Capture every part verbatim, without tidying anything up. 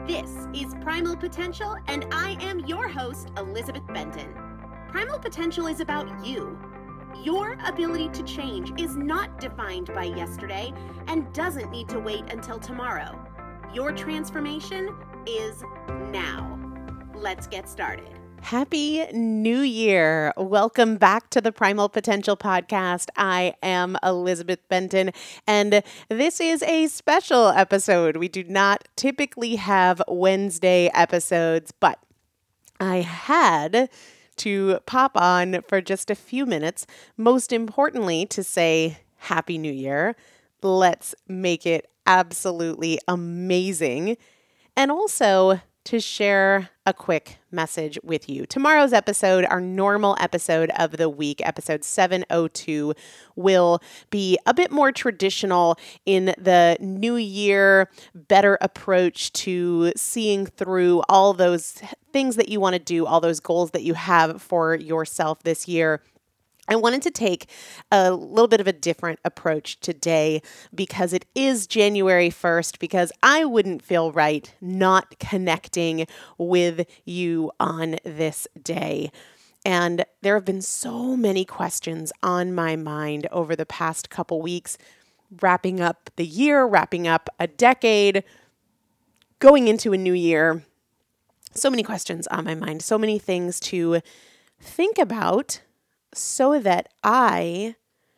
This is Primal Potential, and I am your host, Elizabeth Benton. Primal Potential is about you. Your ability to change is not defined by yesterday and doesn't need to wait until tomorrow. Your transformation is now. Let's get started. Happy New Year. Welcome back to the Primal Potential Podcast. I am Elizabeth Benton, and this is a special episode. We do not typically have Wednesday episodes, but I had to pop on for just a few minutes, most importantly to say Happy New Year. Let's make it absolutely amazing. And also to share a quick message with you. Tomorrow's episode, our normal episode of the week, episode seven oh two, will be a bit more traditional in the new year, better approach to seeing through all those things that you want to do, all those goals that you have for yourself this year. I wanted to take a little bit of a different approach today because it is January first, because I wouldn't feel right not connecting with you on this day. And there have been so many questions on my mind over the past couple weeks, wrapping up the year, wrapping up a decade, going into a new year. So many questions on my mind, so many things to think about, so that I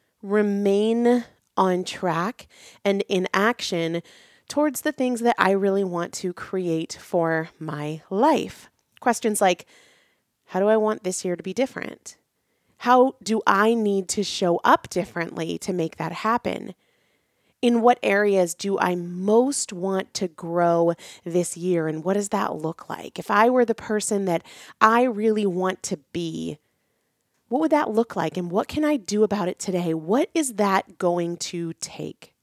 remain on track and in action towards the things that I really want to create for my life. Questions like, how do I want this year to be different? How do I need to show up differently to make that happen? In what areas do I most want to grow this year, and what does that look like? If I were the person that I really want to be, what would that look like, and what can I do about it today? What is that going to take?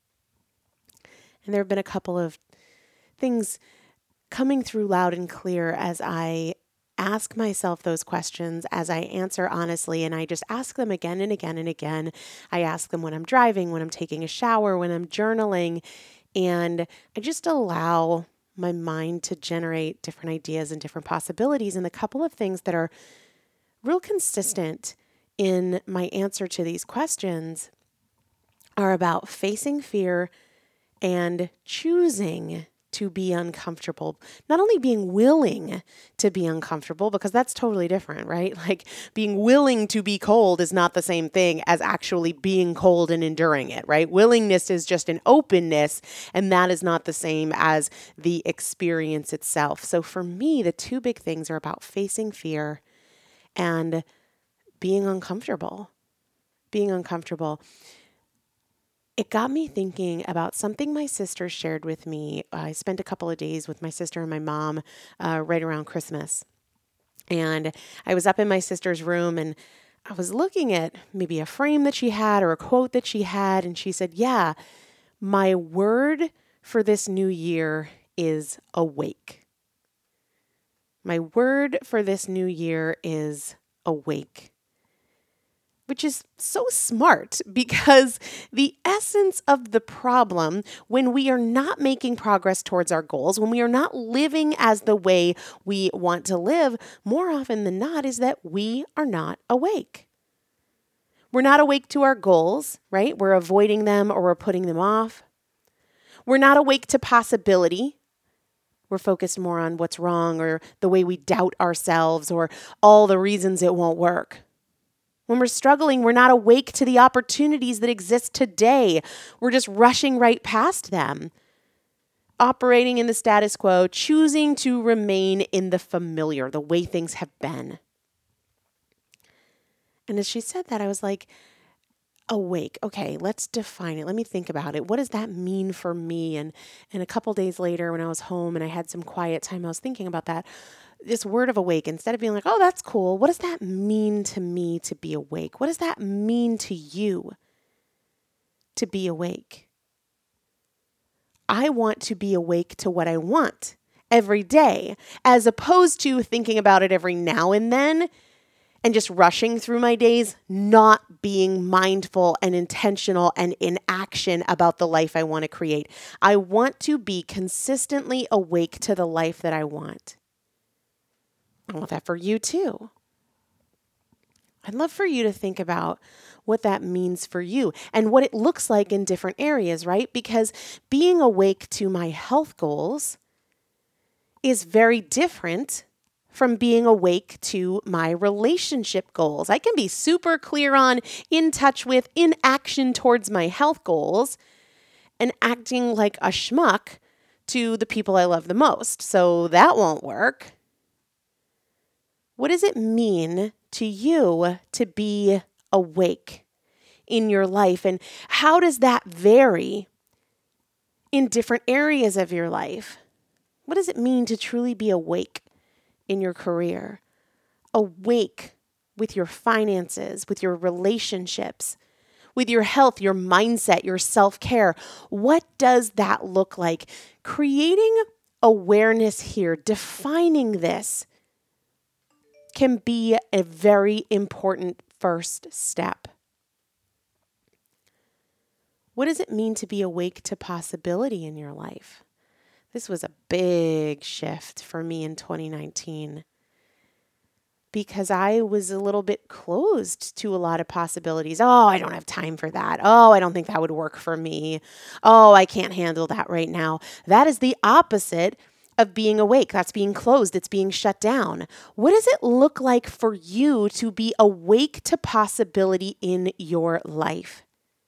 And there have been a couple of things coming through loud and clear as I ask myself those questions, as I answer honestly, and I just ask them again and again and again. I ask them when I'm driving, when I'm taking a shower, when I'm journaling, and I just allow my mind to generate different ideas and different possibilities. And the couple of things that are real consistent in my answer to these questions are about facing fear and choosing to be uncomfortable. Not only being willing to be uncomfortable, because that's totally different, right? Like being willing to be cold is not the same thing as actually being cold and enduring it, right? Willingness is just an openness, and that is not the same as the experience itself. So for me, the two big things are about facing fear and being uncomfortable, being uncomfortable. It got me thinking about something my sister shared with me. I spent a couple of days with my sister and my mom uh, right around Christmas. And I was up in my sister's room, and I was looking at maybe a frame that she had or a quote that she had. And she said, yeah, my word for this new year is awake. My word for this new year is awake, which is so smart, because the essence of the problem when we are not making progress towards our goals, when we are not living as the way we want to live, more often than not, is that we are not awake. We're not awake to our goals, right? We're avoiding them or we're putting them off. We're not awake to possibility. We're focused more on what's wrong or the way we doubt ourselves or all the reasons it won't work. When we're struggling, we're not awake to the opportunities that exist today. We're just rushing right past them, operating in the status quo, choosing to remain in the familiar, the way things have been. And as she said that, I was like, awake. Okay, let's define it. Let me think about it. What does that mean for me? And and a couple days later, when I was home and I had some quiet time, I was thinking about that. This word of awake, instead of being like, oh, that's cool. What does that mean to me to be awake? What does that mean to you to be awake? I want to be awake to what I want every day, as opposed to thinking about it every now and then and just rushing through my days, not being mindful and intentional and in action about the life I want to create. I want to be consistently awake to the life that I want. I want that for you too. I'd love for you to think about what that means for you and what it looks like in different areas, right? Because being awake to my health goals is very different from being awake to my relationship goals. I can be super clear on, in touch with, in action towards my health goals, and acting like a schmuck to the people I love the most. So that won't work. What does it mean to you to be awake in your life? And how does that vary in different areas of your life? What does it mean to truly be awake in your career? Awake with your finances, with your relationships, with your health, your mindset, your self-care. What does that look like? Creating awareness here, defining this, can be a very important first step. What does it mean to be awake to possibility in your life? This was a big shift for me in twenty nineteen because I was a little bit closed to a lot of possibilities. Oh, I don't have time for that. Oh, I don't think that would work for me. Oh, I can't handle that right now. That is the opposite of being awake. That's being closed. It's being shut down. What does it look like for you to be awake to possibility in your life?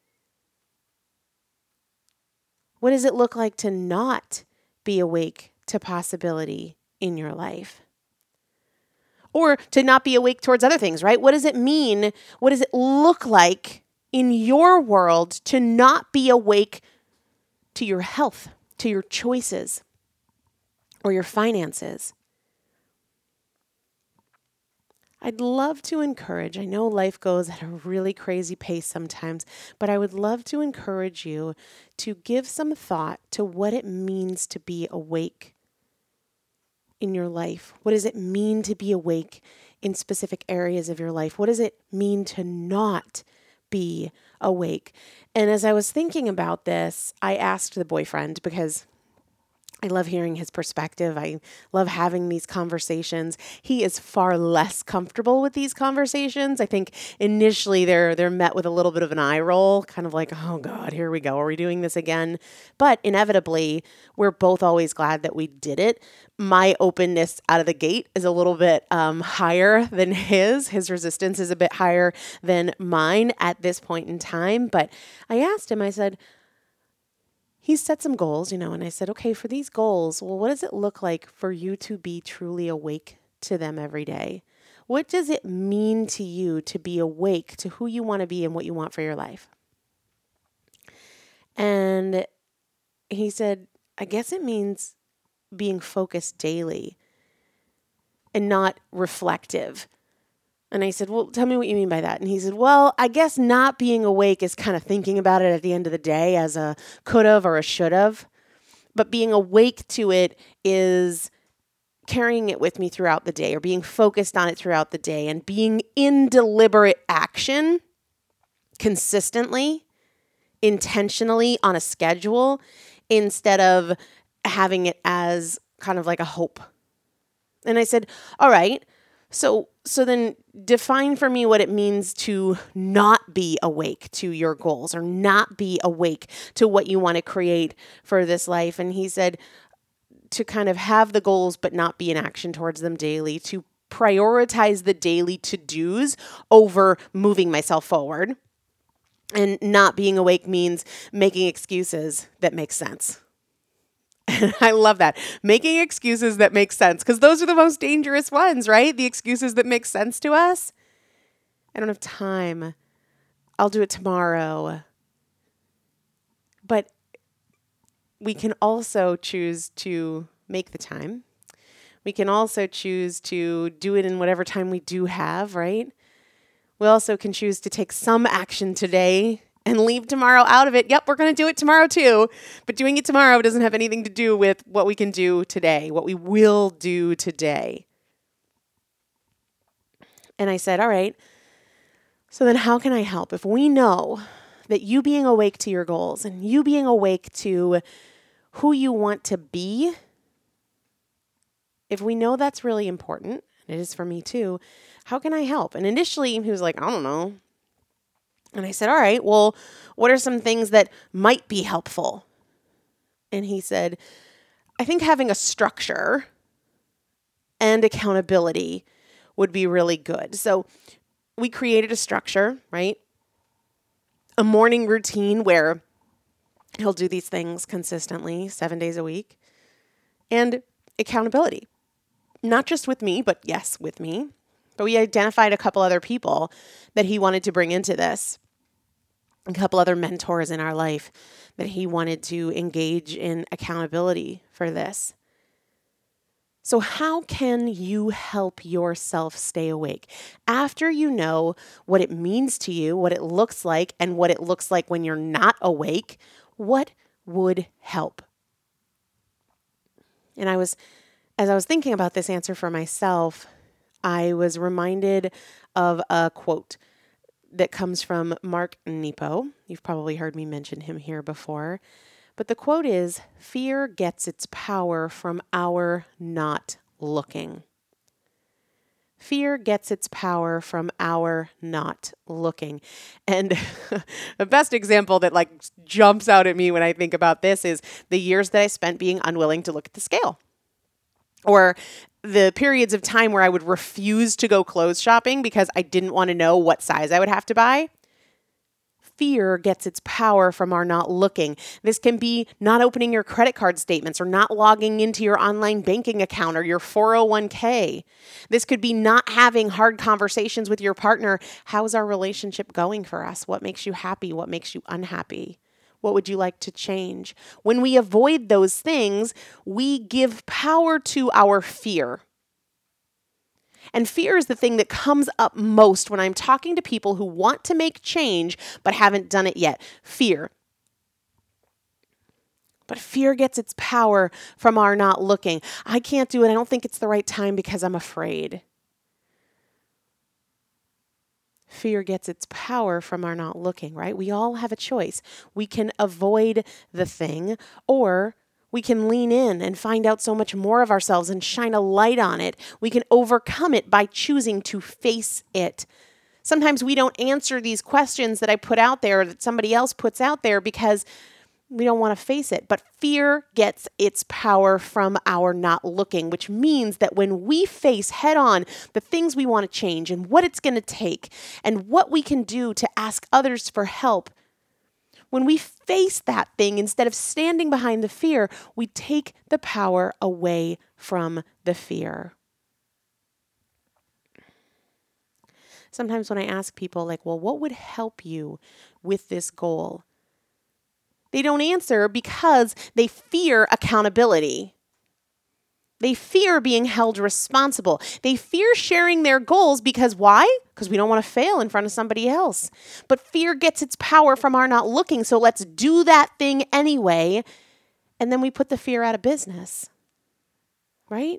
What does it look like to not be awake to possibility in your life? Or to not be awake towards other things, right? What does it mean? What does it look like in your world to not be awake to your health, to your choices, or your finances? I'd love to encourage, I know life goes at a really crazy pace sometimes, but I would love to encourage you to give some thought to what it means to be awake in your life. What does it mean to be awake in specific areas of your life? What does it mean to not be awake? And as I was thinking about this, I asked the boyfriend, because I love hearing his perspective. I love having these conversations. He is far less comfortable with these conversations. I think initially they're they're met with a little bit of an eye roll, kind of like, oh God, here we go. Are we doing this again? But inevitably, we're both always glad that we did it. My openness out of the gate is a little bit um, higher than his. His resistance is a bit higher than mine at this point in time. But I asked him, I said, he set some goals, you know, and I said, okay, for these goals, well, what does it look like for you to be truly awake to them every day? What does it mean to you to be awake to who you want to be and what you want for your life? And he said, I guess it means being focused daily and not reflective. And I said, well, tell me what you mean by that. And he said, well, I guess not being awake is kind of thinking about it at the end of the day as a could have or a should have. But being awake to it is carrying it with me throughout the day, or being focused on it throughout the day, and being in deliberate action consistently, intentionally on a schedule, instead of having it as kind of like a hope. And I said, all right, so so then define for me what it means to not be awake to your goals, or not be awake to what you want to create for this life. And he said to kind of have the goals but not be in action towards them daily, to prioritize the daily to-dos over moving myself forward. And not being awake means making excuses that make sense. And I love that. Making excuses that make sense, because those are the most dangerous ones, right? The excuses that make sense to us. I don't have time. I'll do it tomorrow. But we can also choose to make the time. We can also choose to do it in whatever time we do have, right? We also can choose to take some action today and leave tomorrow out of it. Yep, we're going to do it tomorrow too. But doing it tomorrow doesn't have anything to do with what we can do today, what we will do today. And I said, all right, so then how can I help? If we know that you being awake to your goals and you being awake to who you want to be, if we know that's really important, and it is for me too, how can I help? And initially he was like, I don't know. And I said, all right, well, what are some things that might be helpful? And he said, I think having a structure and accountability would be really good. So we created a structure, right? A morning routine where he'll do these things consistently, seven days a week, and accountability. Not just with me, but yes, with me. But we identified a couple other people that he wanted to bring into this, a couple other mentors in our life that he wanted to engage in accountability for this. So how can you help yourself stay awake? After you know what it means to you, what it looks like, and what it looks like when you're not awake, what would help? And I was, as I was thinking about this answer for myself, I was reminded of a quote that comes from Mark Nepo. You've probably heard me mention him here before. But the quote is, fear gets its power from our not looking. Fear gets its power from our not looking. And the best example that like jumps out at me when I think about this is the years that I spent being unwilling to look at the scale. Or the periods of time where I would refuse to go clothes shopping because I didn't want to know what size I would have to buy. Fear gets its power from our not looking. This can be not opening your credit card statements or not logging into your online banking account or your four oh one k. This could be not having hard conversations with your partner. How's our relationship going for us? What makes you happy? What makes you unhappy? What would you like to change? When we avoid those things, we give power to our fear. And fear is the thing that comes up most when I'm talking to people who want to make change but haven't done it yet. Fear. But fear gets its power from our not looking. I can't do it. I don't think it's the right time because I'm afraid. Fear gets its power from our not looking, right? We all have a choice. We can avoid the thing, or we can lean in and find out so much more of ourselves and shine a light on it. We can overcome it by choosing to face it. Sometimes we don't answer these questions that I put out there, that somebody else puts out there, because we don't want to face it. But fear gets its power from our not looking, which means that when we face head on the things we want to change and what it's going to take and what we can do to ask others for help, when we face that thing, instead of standing behind the fear, we take the power away from the fear. Sometimes when I ask people like, well, what would help you with this goal? They don't answer because they fear accountability. They fear being held responsible. They fear sharing their goals because why? Because we don't want to fail in front of somebody else. But fear gets its power from our not looking. So let's do that thing anyway. And then we put the fear out of business. Right?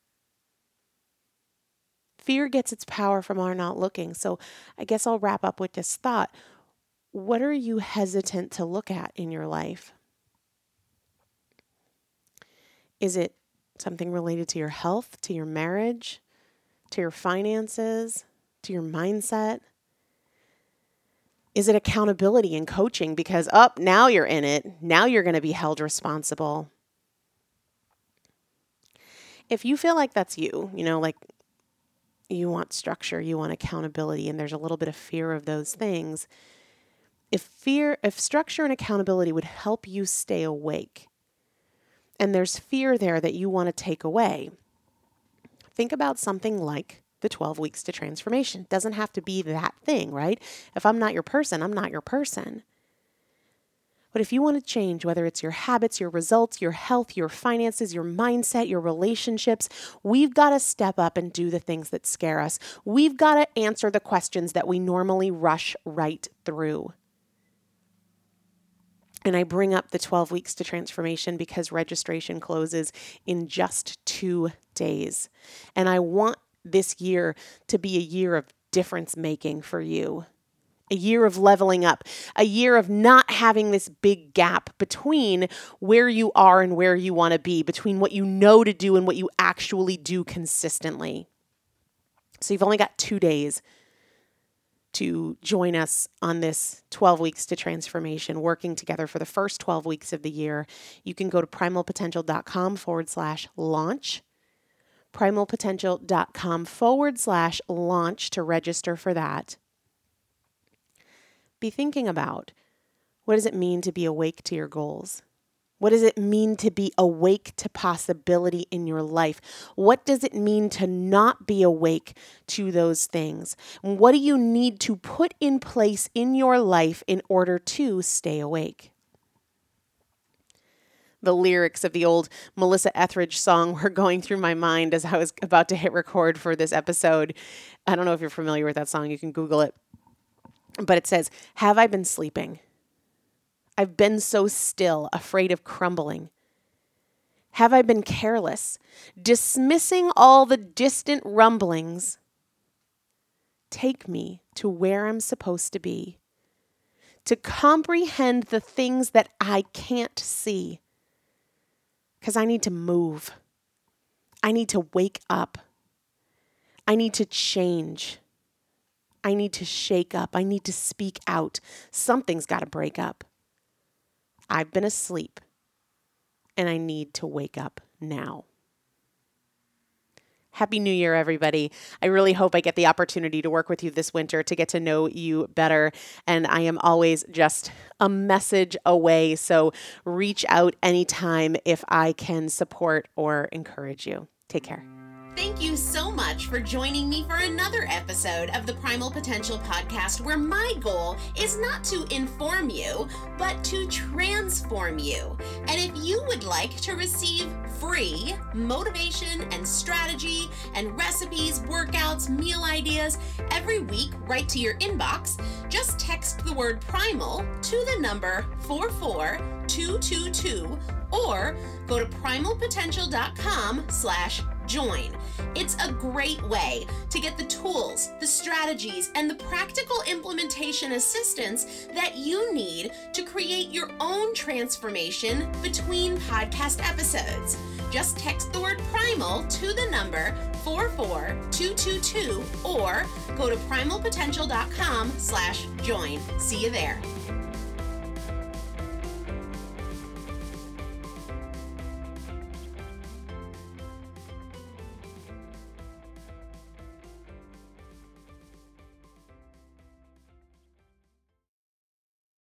Fear gets its power from our not looking. So I guess I'll wrap up with this thought. What are you hesitant to look at in your life? Is it something related to your health, to your marriage, to your finances, to your mindset? Is it accountability and coaching because, oh, now you're in it. Now you're going to be held responsible. If you feel like that's you, you know, like you want structure, you want accountability, and there's a little bit of fear of those things, If fear, if structure and accountability would help you stay awake, and there's fear there that you want to take away, think about something like the twelve weeks to transformation. It doesn't have to be that thing, right? If I'm not your person, I'm not your person. But if you want to change, whether it's your habits, your results, your health, your finances, your mindset, your relationships, we've got to step up and do the things that scare us. We've got to answer the questions that we normally rush right through. And I bring up the twelve weeks to transformation because registration closes in just two days. And I want this year to be a year of difference making for you. A year of leveling up, a year of not having this big gap between where you are and where you want to be, between what you know to do and what you actually do consistently. So you've only got two days to join us on this twelve weeks to transformation, working together for the first twelve weeks of the year. You can go to primalpotential.com forward slash launch, primalpotential.com forward slash launch to register for that. Be thinking about, what does it mean to be awake to your goals? What does it mean to be awake to possibility in your life? What does it mean to not be awake to those things? And what do you need to put in place in your life in order to stay awake? The lyrics of the old Melissa Etheridge song were going through my mind as I was about to hit record for this episode. I don't know if you're familiar with that song. You can Google it. But it says, have I been sleeping? I've been so still, afraid of crumbling. Have I been careless, dismissing all the distant rumblings? Take me to where I'm supposed to be, to comprehend the things that I can't see. Because I need to move. I need to wake up. I need to change. I need to shake up. I need to speak out. Something's got to break up. I've been asleep, and I need to wake up now. Happy New Year, everybody. I really hope I get the opportunity to work with you this winter to get to know you better. And I am always just a message away. So reach out anytime if I can support or encourage you. Take care. Thank you so much for joining me for another episode of the Primal Potential Podcast, where my goal is not to inform you, but to transform you. And if you would like to receive free motivation and strategy and recipes, workouts, meal ideas every week right to your inbox, just text the word primal to the number four four two two two or go to primalpotential.com slash join. It's a great way to get the tools, the strategies, and the practical implementation assistance that you need to create your own transformation between podcast episodes. Just text the word primal to the number four four two two two or go to primalpotential.com slash join. See you there.